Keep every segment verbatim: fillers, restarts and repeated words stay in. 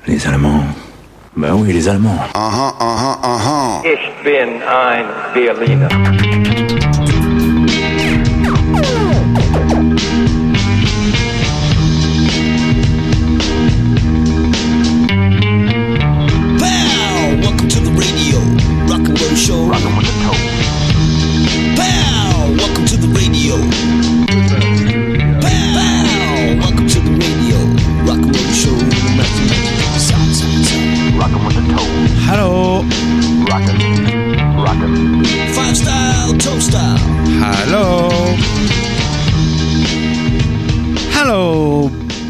Les Allemands. Ben oui, les Allemands. Aha, aha, aha. Ich bin ein Berliner. Pow! Welcome to the radio. Rock and roll show. Rockin' with the toe. Pow! Welcome to the radio. Pow! Welcome to the radio. Rock and roll show. Sound, sound, sound. Rockin' with the toe. Hello. Rockin'. Rockin'. Five style, toe style. Hello. Hello.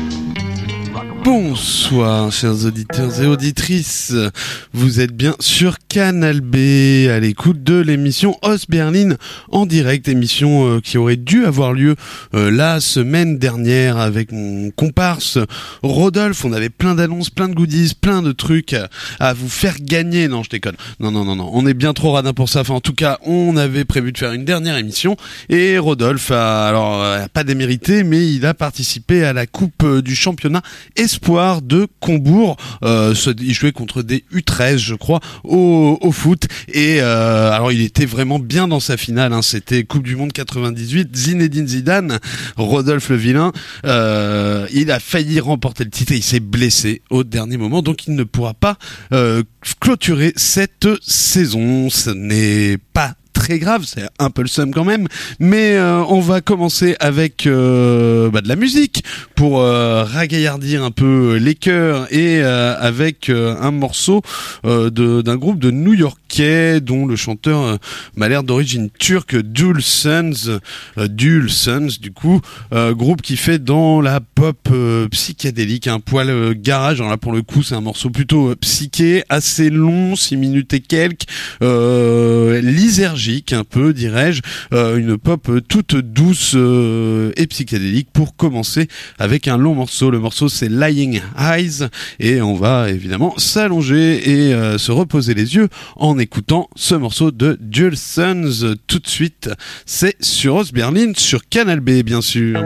Bonsoir, chers auditeurs et auditrices. Vous êtes bien sur Canal B, à l'écoute de l'émission Os Berlin en direct, émission euh, qui aurait dû avoir lieu euh, la semaine dernière avec mon comparse Rodolphe. On avait plein d'annonces, plein de goodies, plein de trucs à, à vous faire gagner. Non, je déconne. Non, non, non, non. On est bien trop radin pour ça. Enfin, en tout cas, on avait prévu de faire une dernière émission et Rodolphe a, alors, a pas démérité, mais il a participé à la coupe euh, du championnat Espoir de Combourg. Euh, il jouait contre des U treize, je crois, au, au foot. Et euh, alors, il était vraiment bien dans sa finale. Hein. C'était Coupe du Monde quatre-vingt-dix-huit. Zinedine Zidane, Rodolphe le vilain. Euh, il a failli remporter le titre et il s'est blessé au dernier moment. Donc, il ne pourra pas euh, clôturer cette saison. Ce n'est pas très grave, c'est un peu le seum quand même, mais euh, on va commencer avec euh, bah, de la musique pour euh, ragaillardir un peu les cœurs et euh, avec euh, un morceau euh, de, d'un groupe de New-Yorkais dont le chanteur euh, m'a l'air d'origine turque, Dual Sons, euh, Dual Sons du coup, euh, groupe qui fait dans la pop euh, psychédélique, un poil euh, garage. Alors là pour le coup c'est un morceau plutôt euh, psyché, assez long, six minutes et quelques, euh, lysergique un peu, dirais-je, euh, une pop toute douce euh, et psychédélique pour commencer avec un long morceau. Le morceau c'est Lying Eyes et on va évidemment s'allonger et euh, se reposer les yeux en écoutant ce morceau de Dual Sons. Tout de suite, c'est sur Os Berlin, sur Canal B bien sûr.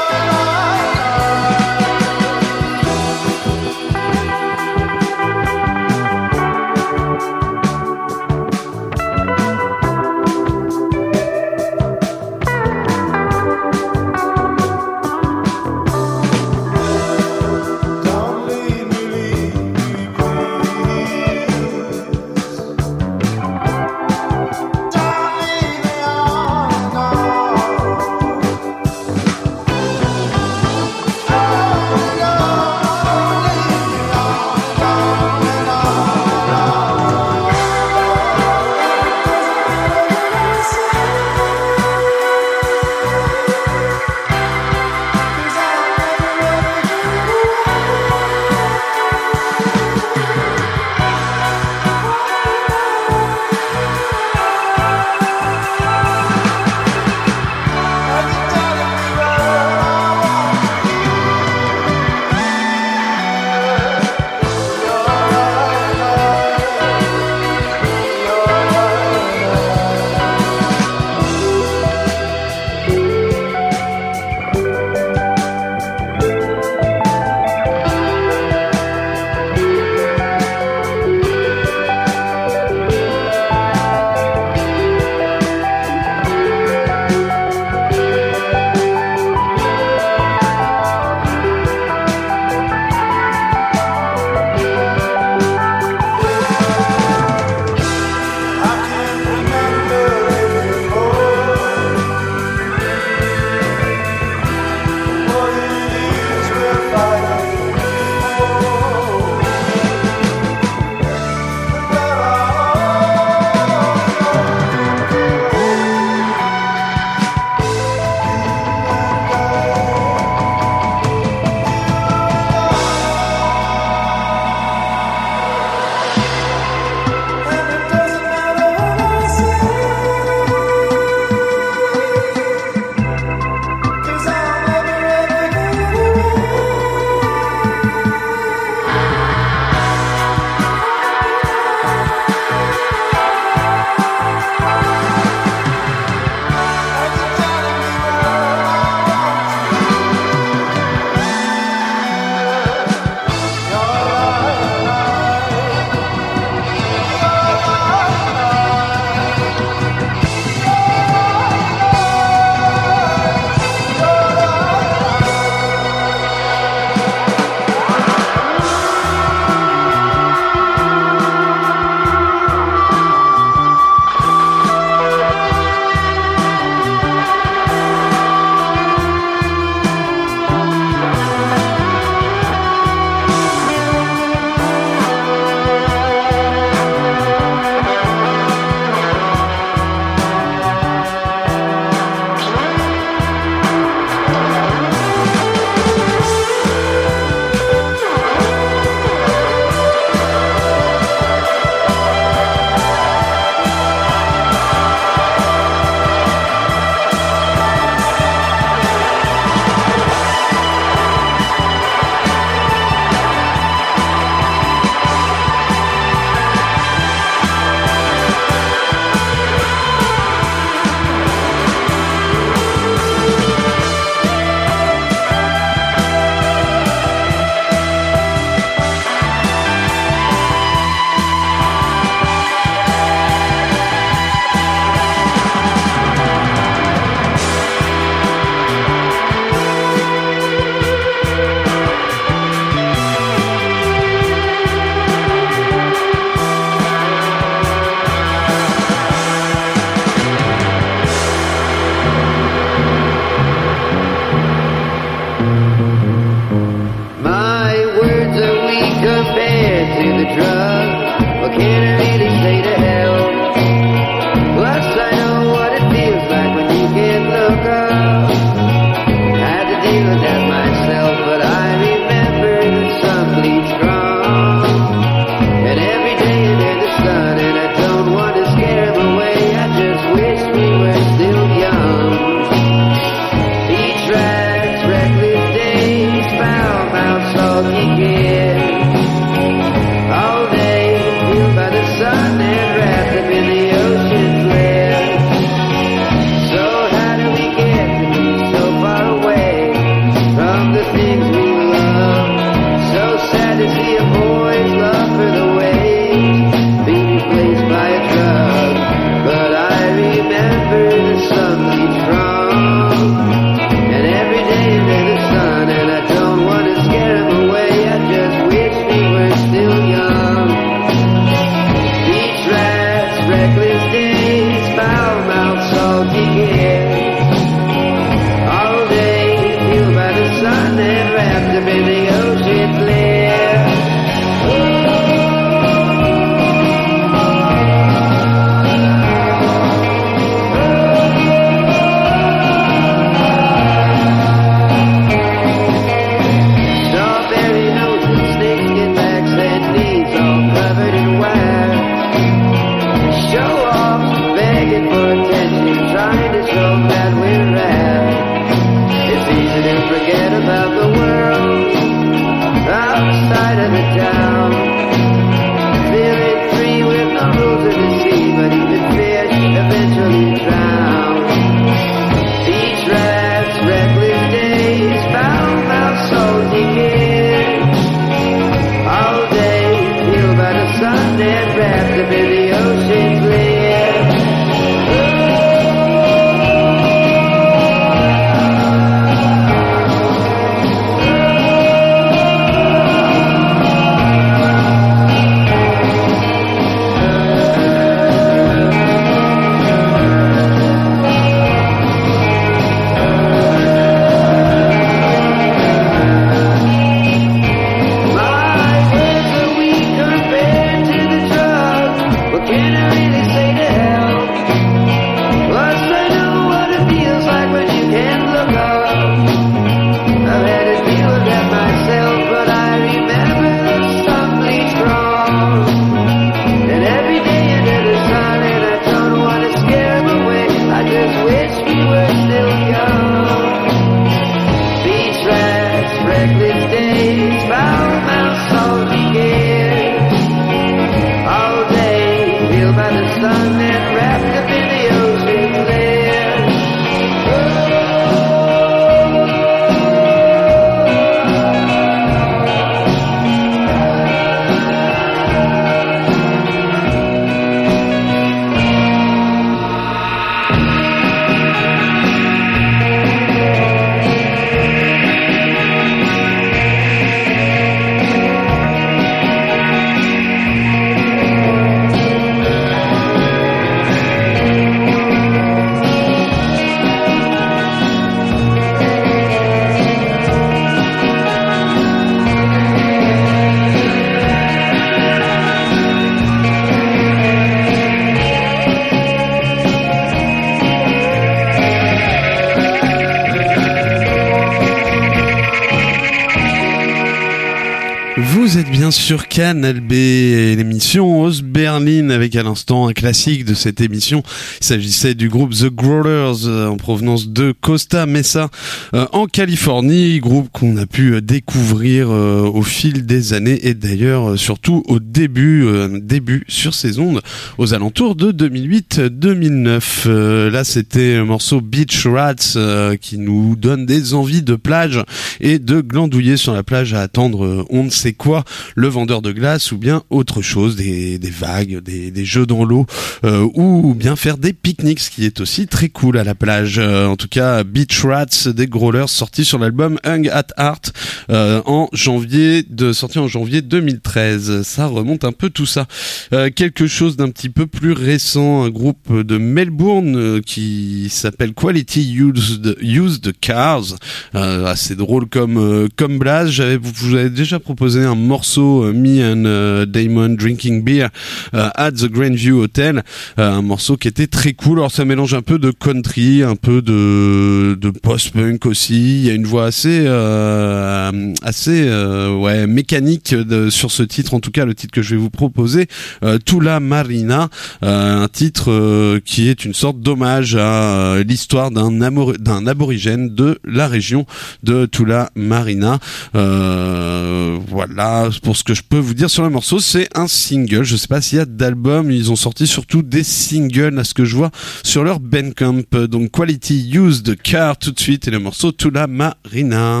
Vous êtes bien sur Canal B et l'émission Os Berlin avec à l'instant un classique de cette émission. Il s'agissait du groupe The Growlers euh, en provenance de Costa Mesa euh, en Californie, groupe qu'on a pu découvrir euh, au fil des années et d'ailleurs euh, surtout au début euh, début sur ces ondes aux alentours de deux mille huit deux mille neuf. Euh, là c'était le morceau Beach Rats euh, qui nous donne des envies de plage et de glandouiller sur la plage à attendre euh, on ne sait quoi, le vendeur de glace ou bien autre chose, des, des vagues, des, des jeux dans l'eau euh, ou bien faire des pique-niques, ce qui est aussi très cool à la plage. Euh, en tout cas, Beach Rats des Growlers sorti sur l'album Hung at Heart euh, en janvier, de sorti en janvier deux mille treize. Ça remonte un peu tout ça. Euh, quelque chose d'un petit peu plus récent, un groupe de Melbourne euh, qui s'appelle Quality Used, Used Cars. Euh, assez drôle comme euh, comme blaze. J'avais, je vous avais déjà proposé un morceau uh, Me and uh, Damon Drinking Beer uh, at the Grandview Hotel, uh, un morceau qui était très cool. Alors ça mélange un peu de country, un peu de de post-punk aussi. Il y a une voix assez euh, assez euh, ouais mécanique de, sur ce titre, en tout cas le titre que je vais vous proposer, uh, Tula Marina, uh, un titre uh, qui est une sorte d'hommage à uh, l'histoire d'un amor- d'un aborigène de la région de Tula Marina. Euh, Voilà, pour ce que je peux vous dire sur le morceau, c'est un single. Je sais pas s'il y a d'albums, ils ont sorti surtout des singles à ce que je vois sur leur Bandcamp. Donc Quality Used Car tout de suite et le morceau Tula Marina.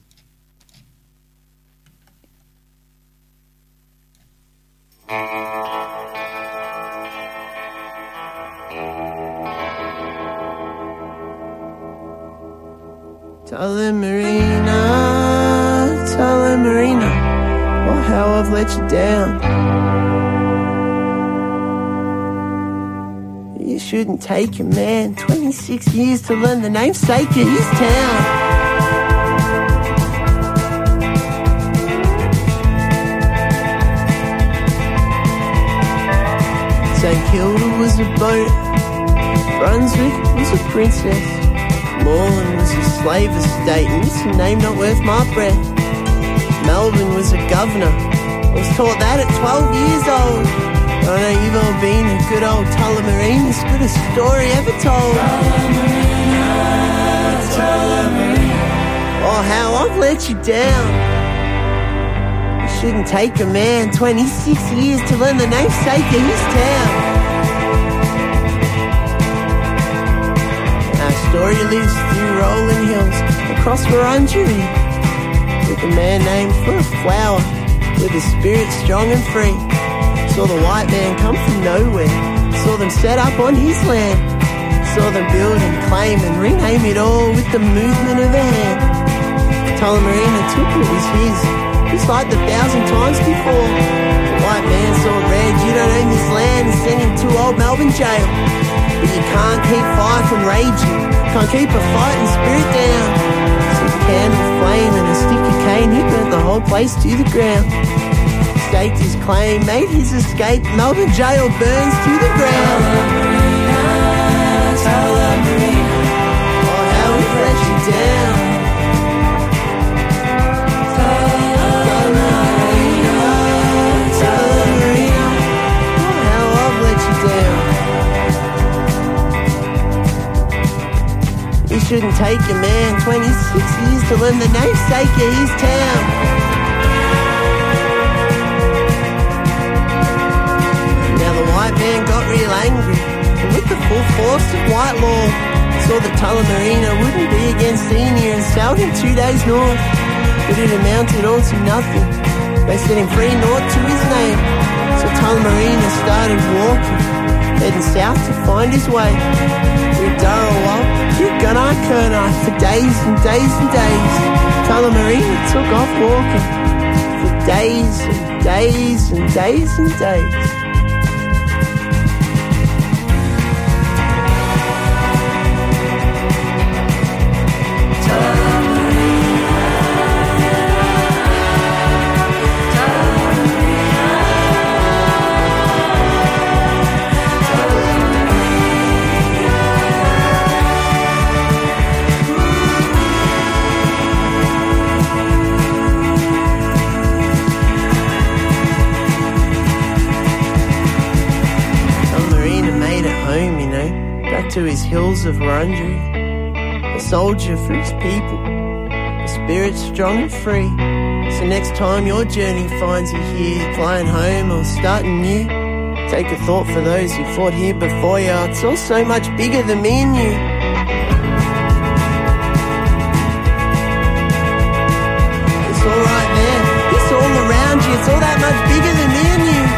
Tula Marina, Tula Marina, oh how I've let you down. You shouldn't take a man twenty-six years to learn the namesake of his town. Saint Kilda was a boat, Brunswick was a princess, Moreland was a slave estate, and it's a name not worth my breath. Melbourne was a governor, I was taught that at twelve years old. I know you've all been a good old Tullamarine, as good a story ever told. Tullamarina, Tullamarina, oh how I've let you down. You shouldn't take a man twenty-six years to learn the namesake of his town. Our story lives through rolling hills, across Wurundjeri, with a man named for a flower, with a spirit strong and free. Saw the white man come from nowhere, saw them set up on his land, saw them build and claim and rename it all with the movement of a hand. Tullamarina took what was his, just like the thousand times before. The white man saw red, you don't own this land, and sent him to old Melbourne jail. But you can't keep fire from raging, can't keep a fighting spirit down. So a candle flame and a stick of cane, he burnt the whole place to the ground. Staked his claim, made his escape, Melbourne jail burns to the ground. Tullamarina, Tullamarina, oh how we let you down. Tullamarina, Tullamarina, oh how I've let you down. You shouldn't take a man twenty-six years to learn the namesake of his town. White man got real angry, and with the full force of white law, saw that Tullamarina wouldn't be against senior and sailed him two days north. But it amounted all to nothing, they set him free north to his name. So Tullamarina started walking, heading south to find his way. Through Darawal, through Gunai for days and days and days. Tullamarina took off walking, for days and days and days and days. hills of Wurundjeri, a soldier for his people, a spirit strong and free. So next time your journey finds you here, flying home or starting new, take a thought for those who fought here before you. It's all so much bigger than me and you. It's all right there, it's all around you, it's all that much bigger than me and you.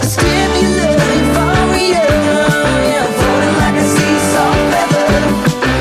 Stimulating for you, yeah, floating like a seesaw feather.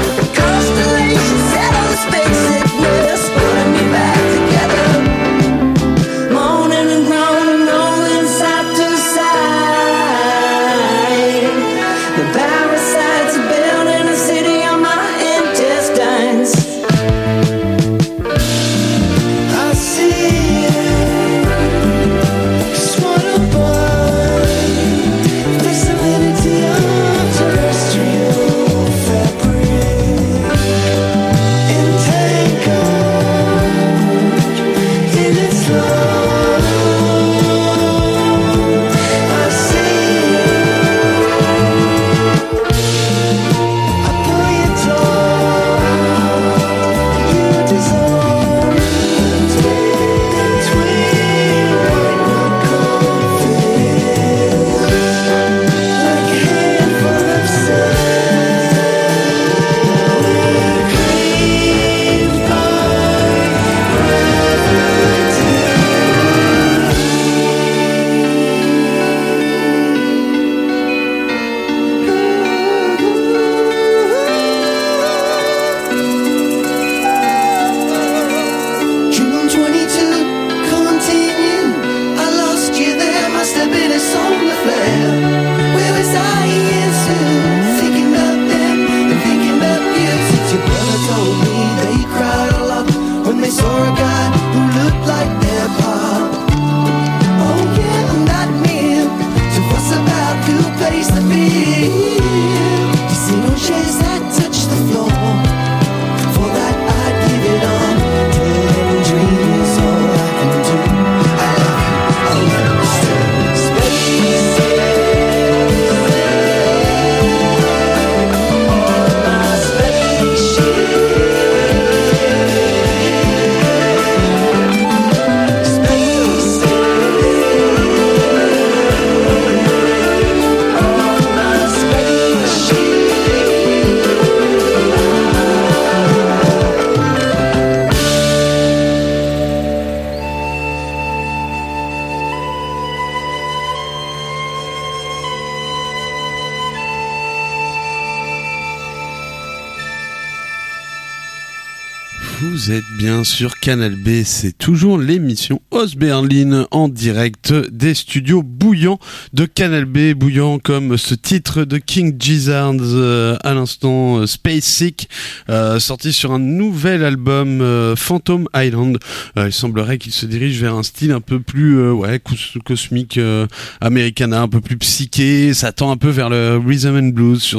Vous êtes bien sur Canal B, c'est toujours l'émission Os Berlin en direct des studios bouillants de Canal B, bouillant comme ce titre de King Gizzard euh, à l'instant, euh, Space Sick, euh, sorti sur un nouvel album euh, Phantom Island. Euh, il semblerait qu'il se dirige vers un style un peu plus euh, ouais cos- cosmique, euh, americana, un peu plus psyché. Ça tend un peu vers le rhythm and blues sur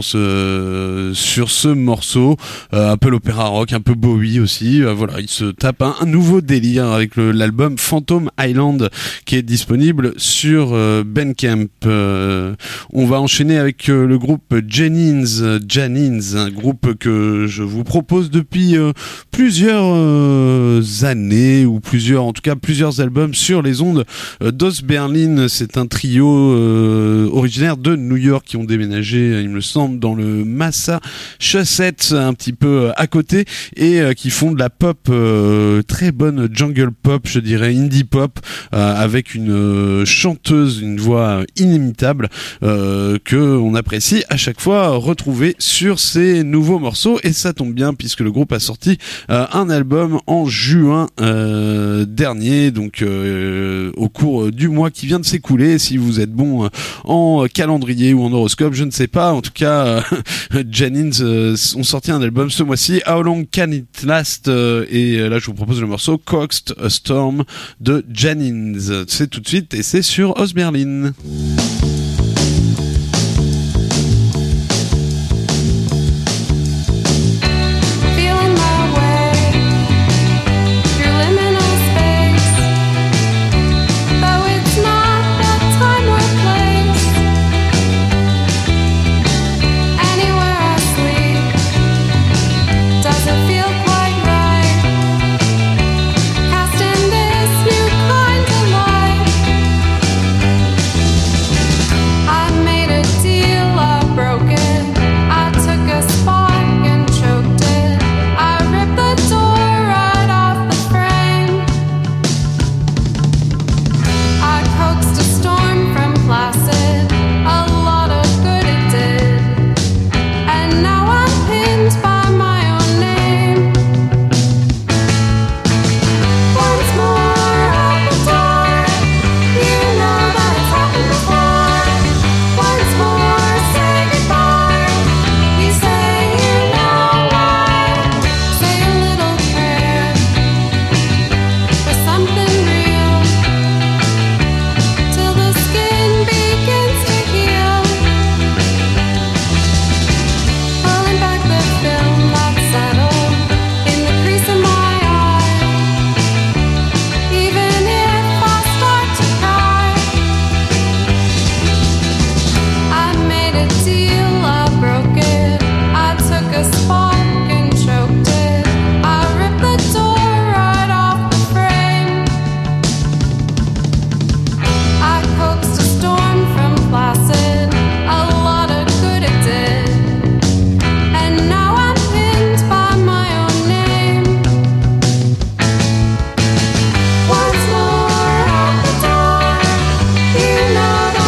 ce sur ce morceau, euh, un peu l'opéra rock, un peu Bowie aussi. Euh, voilà, il se tape un, un nouveau délire avec le, l'album Phantom Island qui est disponible sur euh, Bandcamp. Euh, on va enchaîner avec euh, le groupe Jennings, Jennings, un groupe que je vous propose depuis euh, plusieurs euh, années ou plusieurs, en tout cas plusieurs albums sur les ondes euh, d'Os Berlin. C'est un trio euh, originaire de New York qui ont déménagé, il me semble, dans le Massachusetts, un petit peu à côté, et euh, qui font de la pop, euh, très bonne jungle pop, je dirais indie pop, euh, avec une euh, chanteuse, une voix inimitable, euh, que on apprécie à chaque fois retrouver sur ces nouveaux morceaux. Et ça tombe bien puisque le groupe a sorti euh, un album en juin euh, dernier, donc euh, au cours du mois qui vient de s'écouler. Si vous êtes bon euh, en calendrier ou en horoscope, je ne sais pas, en tout cas euh, Jennings euh, ont sorti un album ce mois-ci, How Long Can It Last, euh, et là je vous propose le morceau Coaxed a Storm de Jennings. C'est tout de suite et c'est sur Os Berlin.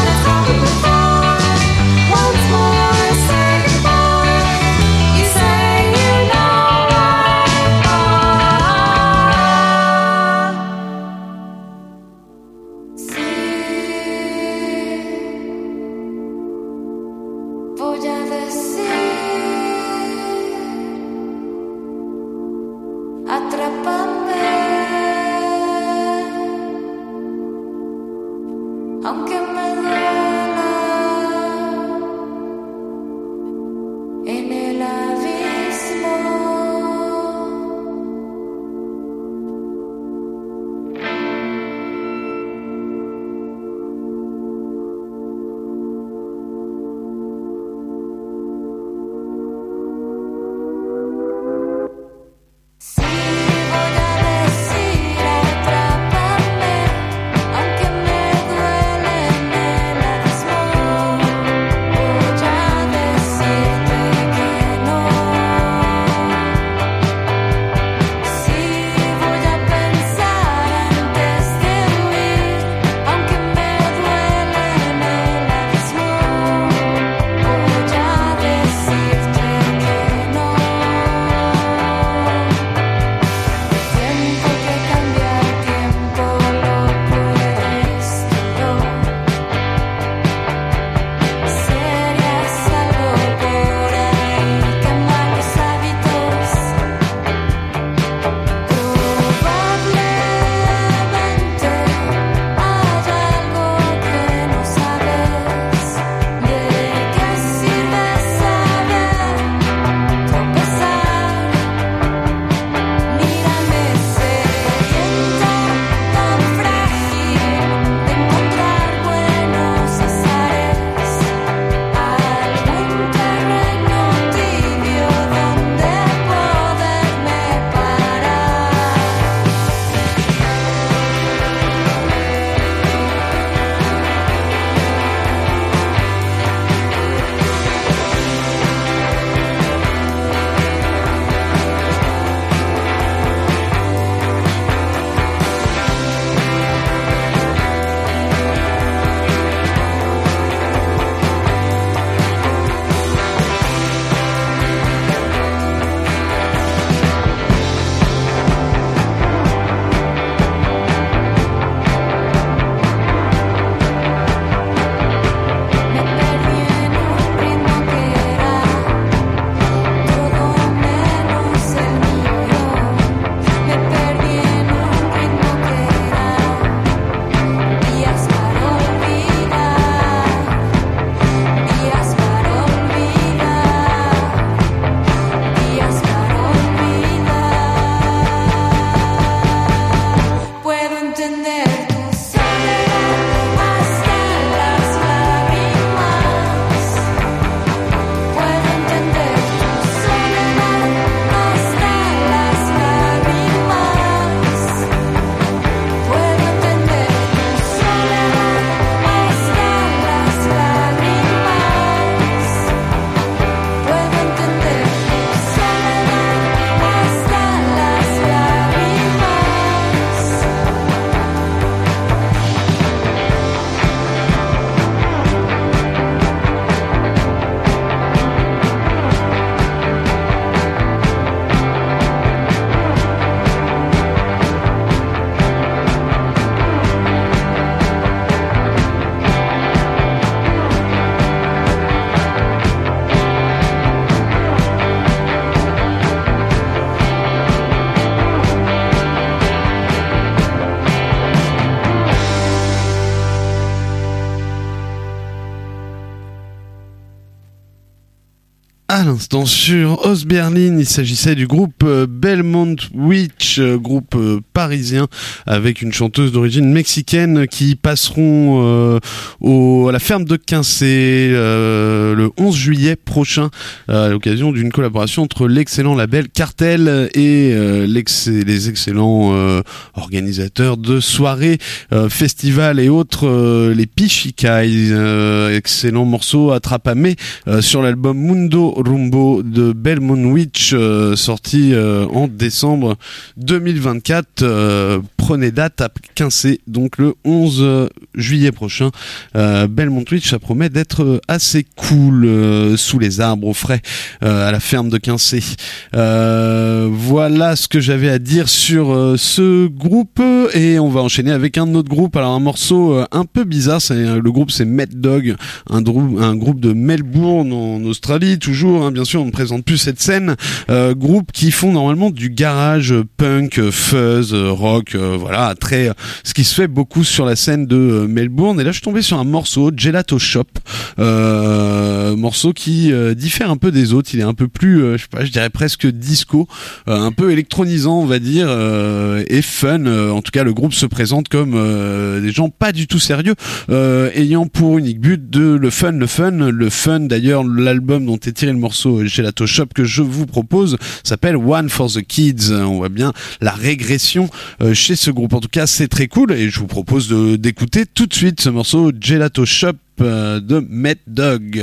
Say À l'instant sur Os Berlin, il s'agissait du groupe euh, Belmont Witch, euh, groupe euh, parisien avec une chanteuse d'origine mexicaine qui passeront euh, au, à la ferme de Quincé euh, le onze juillet prochain euh, à l'occasion d'une collaboration entre l'excellent label Cartel et euh, l'ex- les excellents euh, organisateurs de soirées, euh, festivals et autres, euh, les Pichikai, euh, excellent morceau Atrápame euh, sur l'album Mundo Rumbo de Belmont Witch, euh, sorti euh, en décembre deux mille vingt-quatre. Euh, prenez date à Quincé, donc le onze juillet prochain. Euh, Belmont Witch, ça promet d'être assez cool, euh, sous les arbres au frais, euh, à la ferme de Quincé. Euh, voilà ce que j'avais à dire sur euh, ce groupe, et on va enchaîner avec un autre groupe. Alors un morceau euh, un peu bizarre, c'est, le groupe c'est Mad Dog, un, drou- un groupe de Melbourne en Australie, toujours. Hein, bien sûr, on ne présente plus cette scène. Euh, groupe qui font normalement du garage, punk, fuzz, rock, euh, voilà, très, ce qui se fait beaucoup sur la scène de euh, Melbourne. Et là, je suis tombé sur un morceau, Gelato Shop, euh, morceau qui euh, diffère un peu des autres. Il est un peu plus, euh, je sais pas, je dirais presque disco, euh, un peu électronisant, on va dire, euh, et fun. Euh, en tout cas, le groupe se présente comme euh, des gens pas du tout sérieux, euh, ayant pour unique but de le fun, le fun, le fun. D'ailleurs, l'album dont est tiré le morceau Gelato Shop que je vous propose s'appelle One for the Kids. On voit bien la régression euh, chez ce groupe. En tout cas, c'est très cool et je vous propose de, d'écouter tout de suite ce morceau Gelato Shop euh, de Mad Dog.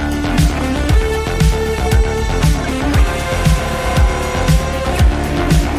We'll be right back.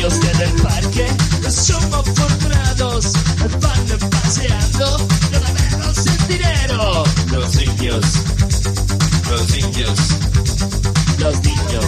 niños del parque somos fortunados, van paseando, cada vez el dinero. Los niños, los niños, los niños.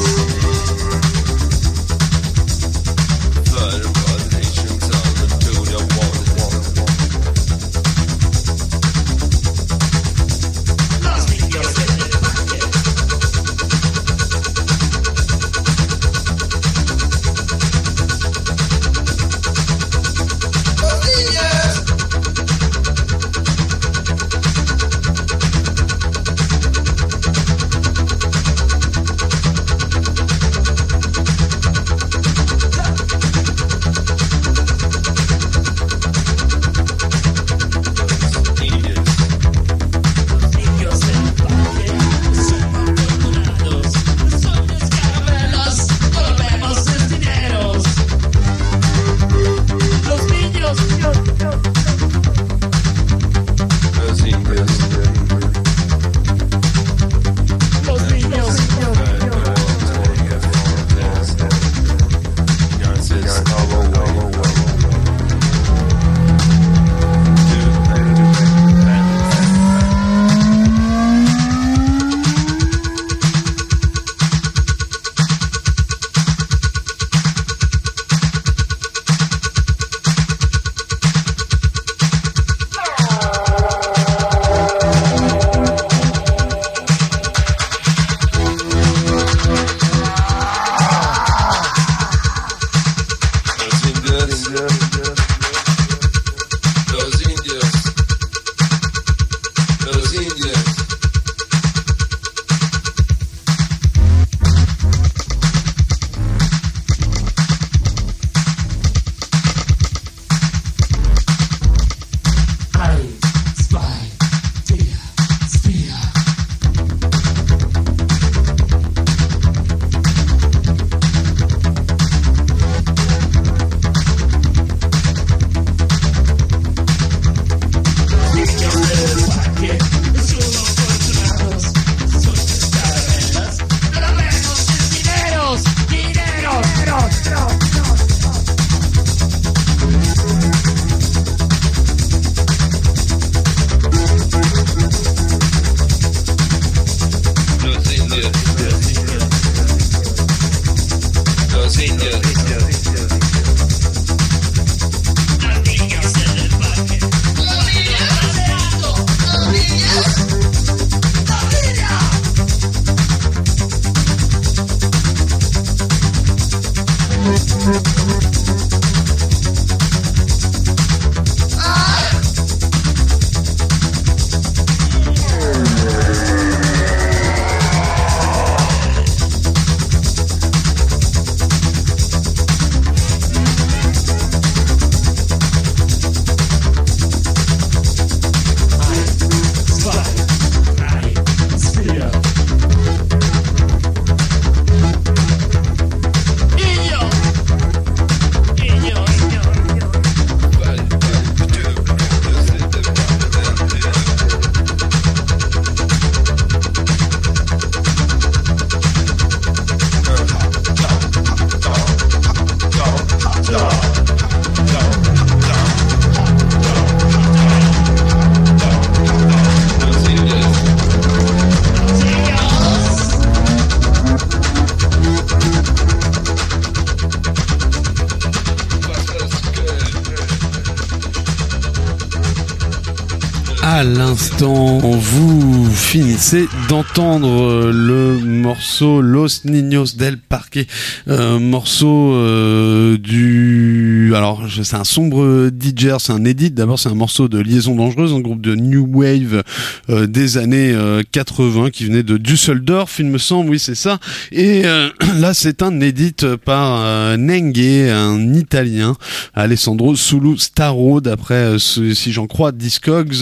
À l'instant, vous finissez d'entendre le morceau Los Niños del Parque, euh, morceau euh, du... Alors, c'est un sombre D J, c'est un edit. D'abord, c'est un morceau de Liaison Dangereuse, un groupe de New Wave euh, des années euh, quatre-vingts qui venait de Düsseldorf, il me semble, oui, c'est ça. Et euh, là, c'est un edit par euh, Nengue, un Italien, Alessandro Sulu Staro, d'après, euh, si j'en crois, Discogs, qui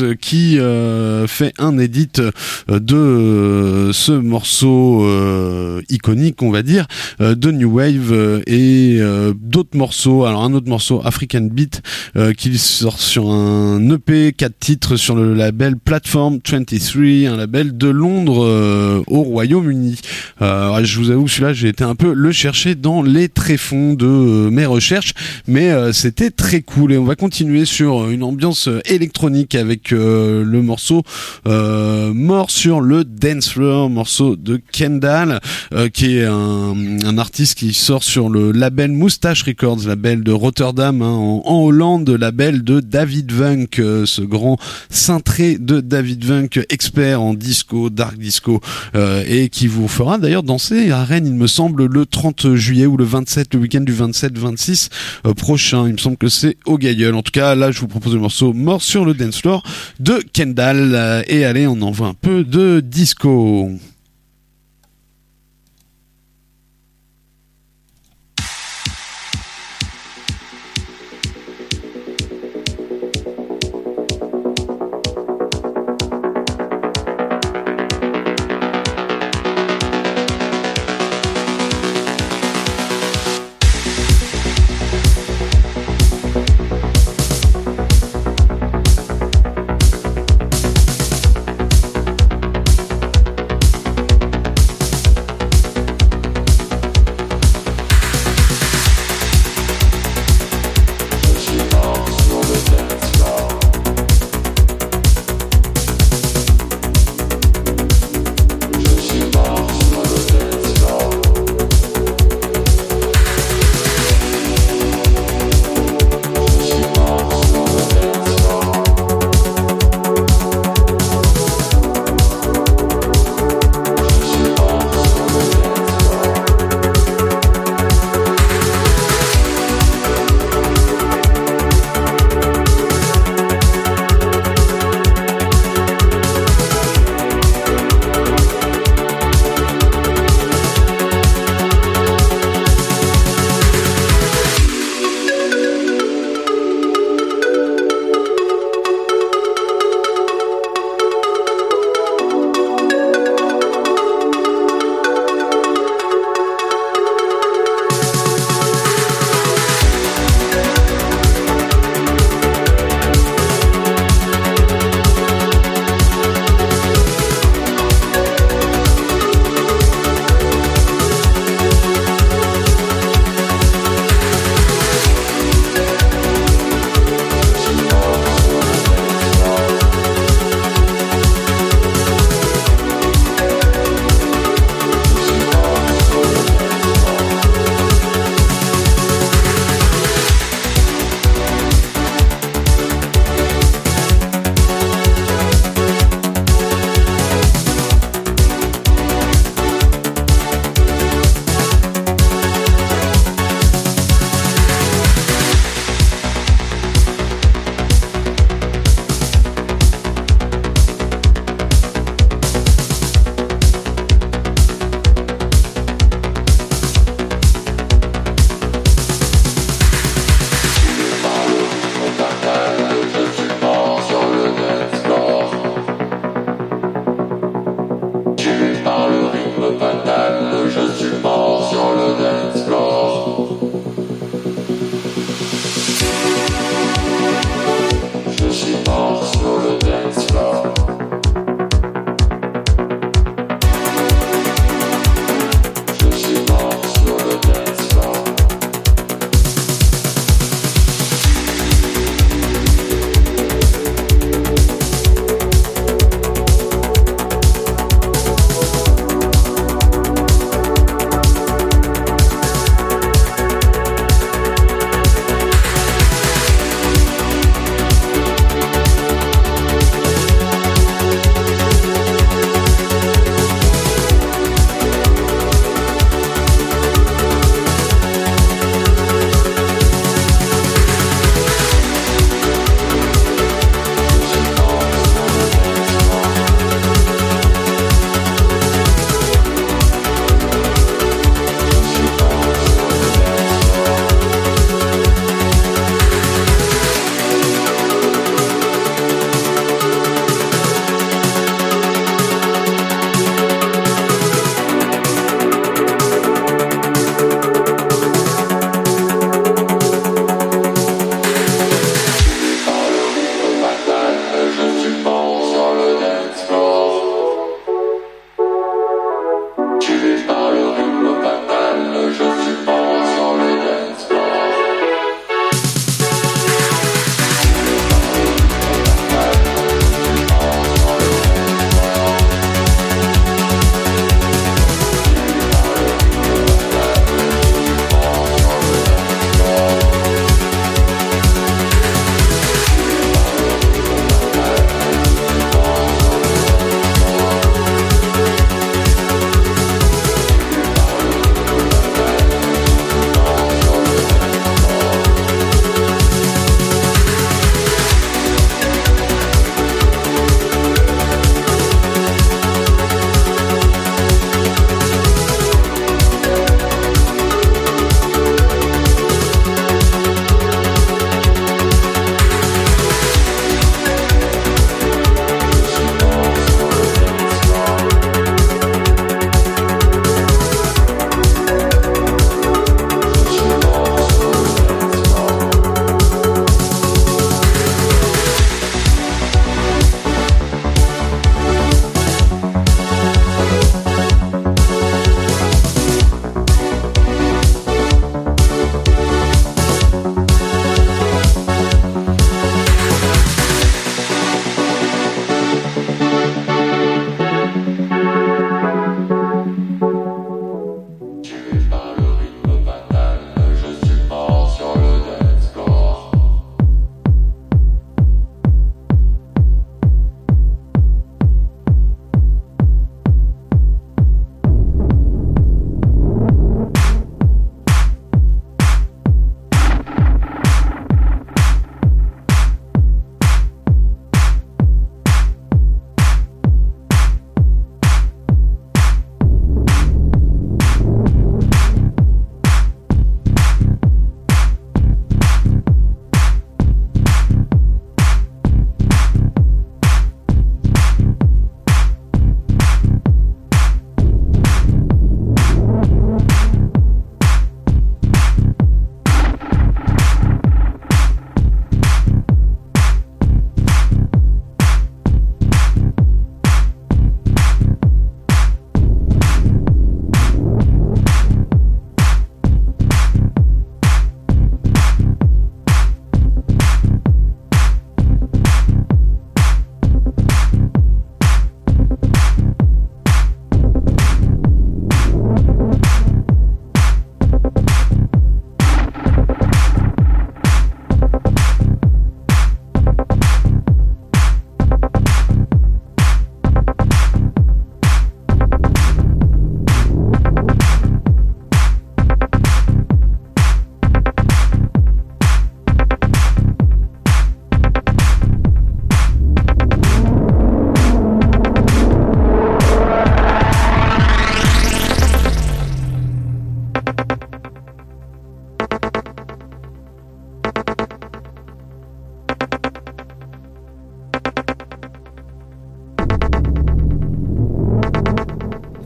qui euh, fait un edit euh, de euh, ce morceau euh, iconique, on va dire, euh, de New Wave euh, et euh, d'autres morceaux. Alors un autre morceau, African Beat, euh, qui sort sur un E P, quatre titres sur le label Platform vingt-trois, un label de Londres euh, au Royaume-Uni. Euh, je vous avoue, celui-là, j'ai été un peu le chercher dans les tréfonds de euh, mes recherches, mais euh, c'était très cool. Et on va continuer sur une ambiance électronique avec euh, le morceau euh, Mort sur le Dance Floor, morceau de Kendall, euh, qui est un, un artiste qui sort sur le label Moustache Records, label de Rotterdam, hein, en, en Hollande, label de David Vunk, euh, ce grand cintré de David Vunk, expert en disco, dark disco, euh, et qui vous fera d'ailleurs danser à Rennes, il me semble, le trente juillet ou le vingt-sept, le week-end du vingt-sept vingt-six euh, prochain. Il me semble que c'est au Gailleul. En tout cas, là, je vous propose le morceau Mort sur le Dance Floor de Kendall. Euh, et allez, on envoie un peu de disco.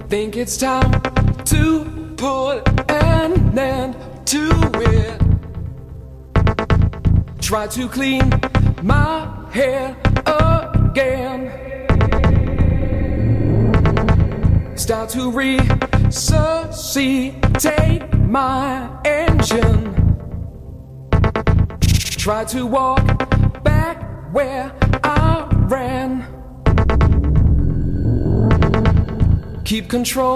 Think it's time to put an end to it. Try to clean my hair again. Start to resuscitate my engine. Try to walk back where I ran. Keep control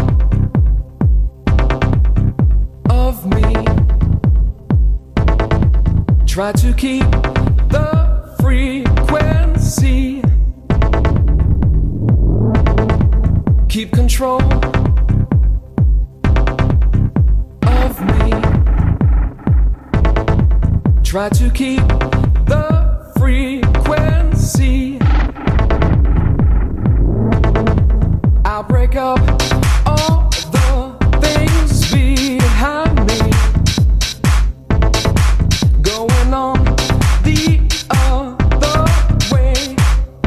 of me. Try to keep the frequency. Keep control of me. Try to keep the frequency. I'll break up all the things behind me. Going on the other way.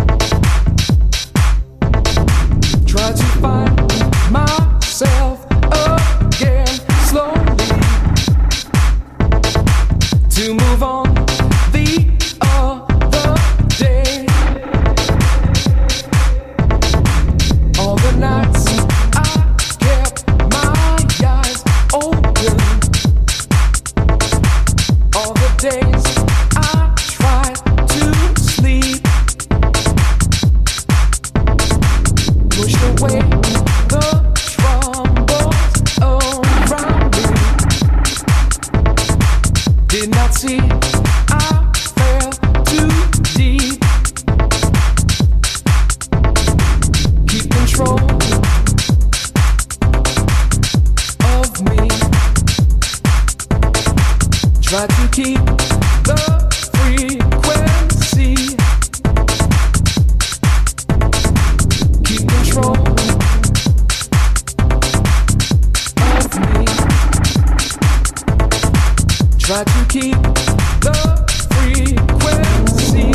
Try to find myself again slowly. To move on the other day. All the nights I kept my eyes open. All the days I tried to sleep. Pushed away the troubles around me. Did not see I fell too deep. Keep control of me. Try to keep the frequency. Keep control of me. Try to keep the frequency.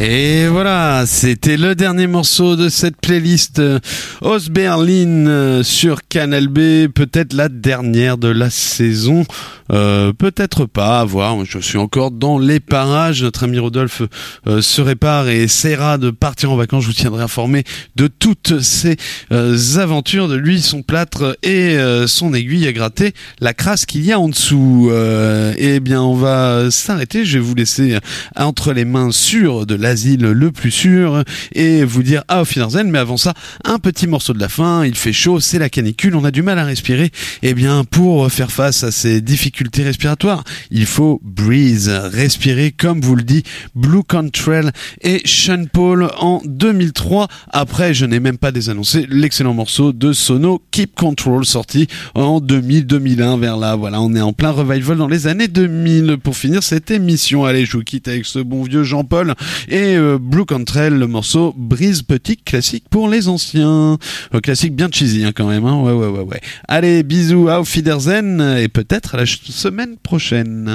Et voilà, c'était le dernier morceau de cette playlist euh, Os Berlin euh, sur Canal B, peut-être la dernière de la saison, euh, peut-être pas, à voir. Je suis encore dans les parages. Notre ami Rodolphe euh, se répare et essaiera de partir en vacances. Je vous tiendrai informé de toutes ces euh, aventures, de lui, son plâtre et euh, son aiguille à gratter la crasse qu'il y a en dessous. Euh, eh bien, on va s'arrêter. Je vais vous laisser entre les mains sûres de l'asile le plus sûr et vous dire Auf Wiedersehen. Mais avant ça, un petit morceau de la fin. Il fait chaud, c'est la canicule, on a du mal à respirer. Eh bien, pour faire face à ces difficultés respiratoires, il faut breathe, respirer, comme vous le dit Blue Cantrell et Sean Paul en deux mille trois. Après, je n'ai même pas désannoncé l'excellent morceau de Sono, Keep Control, sorti en deux mille deux mille un, vers là. Voilà, on est en plein revival dans les années deux mille. Pour finir cette émission, allez, je vous quitte avec ce bon vieux Jean-Paul et euh, Blue Cantrell, le morceau Breeze, petit classique pour les anciens. Euh, classique bien cheesy hein, quand même. Hein. Ouais, ouais, ouais, ouais. Allez, bisous, Auf Wiedersehen et peut-être à la ch- semaine prochaine.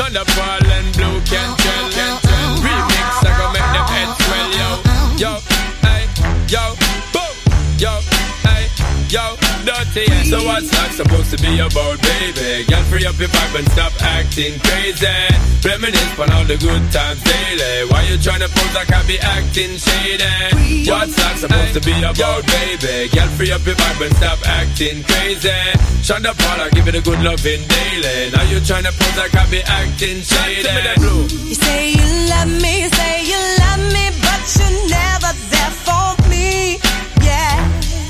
Dirty, yeah. So what's that supposed to be about, baby? Girl, free up your vibe and stop acting crazy. Reminisce on all the good times daily. Why you tryna pose like I be acting shady? What's that supposed to be about, baby? Girl, free up your vibe and stop acting crazy. Shonda Paula, give it a good loving daily. Now you tryna pose like I be acting shady. You say you love me, you say you love me, but you're never there for me. Yeah.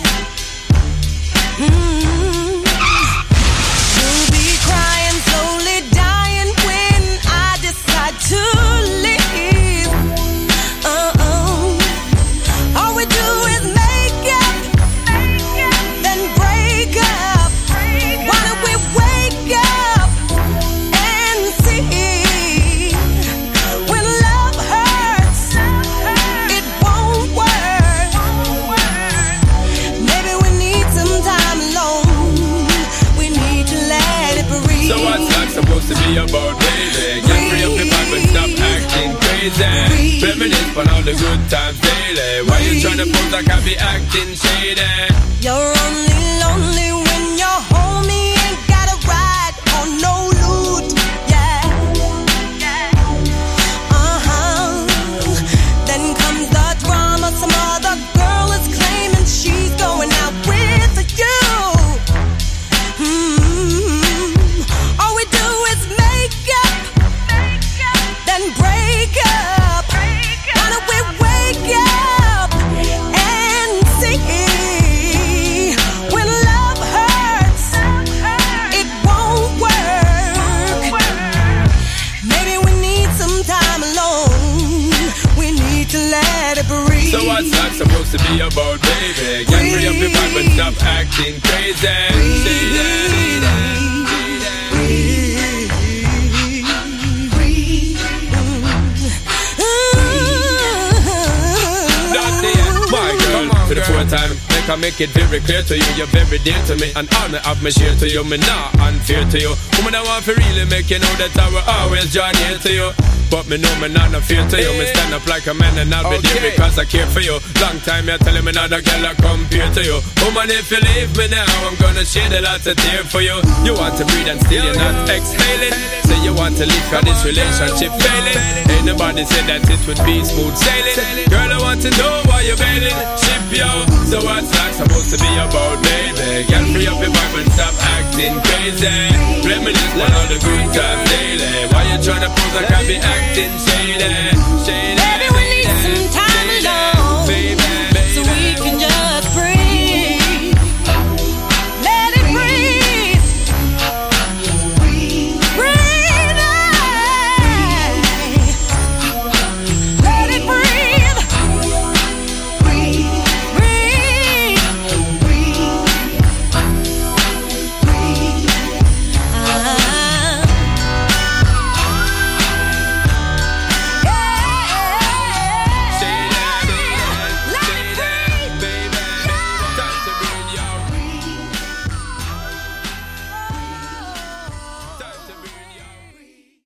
Mm-hmm. You'll be crying, slowly dying when I decide to leave. Uh-oh. All we do is make up, then break up. Why don't we wake up and see? When love hurts, it won't work. Maybe we need some time. So what's that supposed to be about, baby? Get free up the vibe and stop acting crazy. Reminisce on all the good times daily. Why you tryna pose like I be acting shady? You're only lonely when you're home. You ain't got a ride or no loot. Yeah. Uh-huh. Then comes the drama. Some other girl is claiming she's going out with you. Hmm. Break up. Why don't we wake up and see? When love hurts, it won't work. Maybe we need some time alone. We need to let it breathe. So what's that supposed to be about, baby? Get free up your vibe and stop acting crazy. To the fourth time, make I make it very clear to you. You're very dear to me, and all me have me share to you. Me not unfair to you. Woman, I want to really make you know that I will always join here to you. But me know me not no fear to you. Me stand up like a man and I'll be okay. There because I care for you. Long time you're telling me not a girl I compare to you. Woman, if you leave me now, I'm gonna shed a lot of tears for you. You want to breathe and still you're not exhaling. Say you want to leave cause this relationship failing. Ain't nobody said that it would be smooth sailing. Girl, I want to know why you're bailing. Ship yo. So what's that supposed to be about, baby? Girl, free up your vibe and stop acting crazy. Reminisce on all the good times daily. Why you tryna pose like I be acting shady?